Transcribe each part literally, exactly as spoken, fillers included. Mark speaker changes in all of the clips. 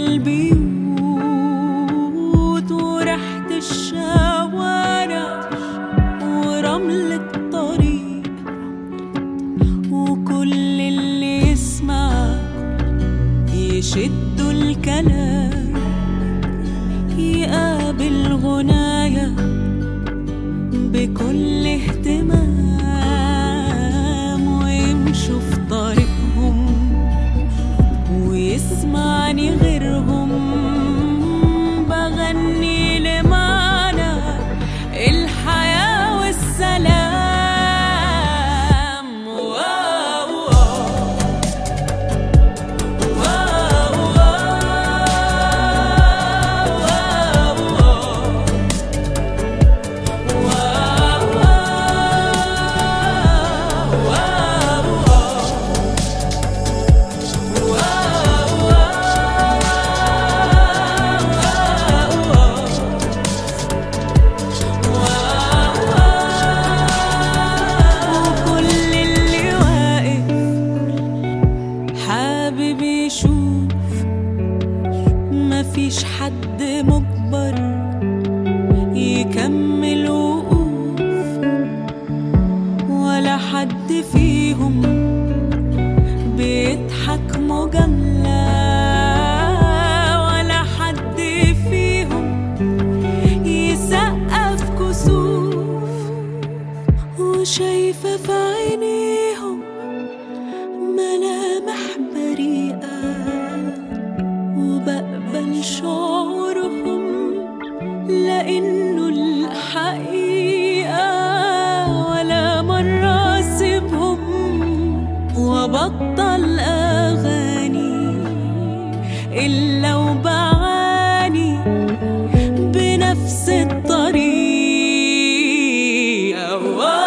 Speaker 1: البيوت وريحة الشوارع ورمل الطريق، وكل اللي يسمع يشدوا الكلام، يقابل غنايا بكل اهتمام، ويمشوا في طريقهم ويسمعني غيرهم بغني لمعنى الحياة والسلام. واو واو مفيش حد مجبر يكمل وقوف، ولا حد فيهم بيضحك مجاملة، ولا حد فيهم يسقف كسوف، وشايفة في عينيهم ملامح بريئة، وبقبل شعورهم لأنه الحقيقة، ولا مرة أسيبهم وبطل أغاني إلا وبعاني بنفس الطريقة.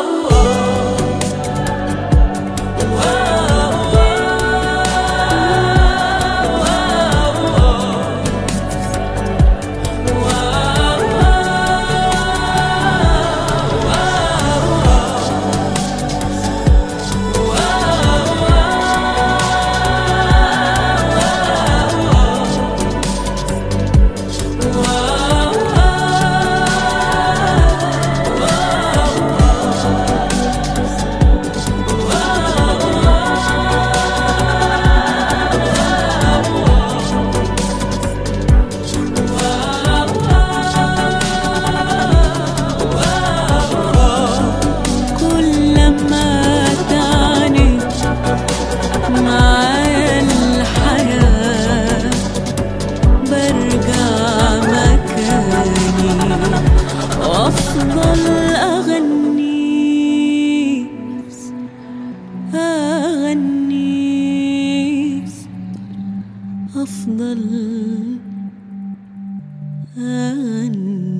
Speaker 1: أفضل أغني أغني أفضل أغني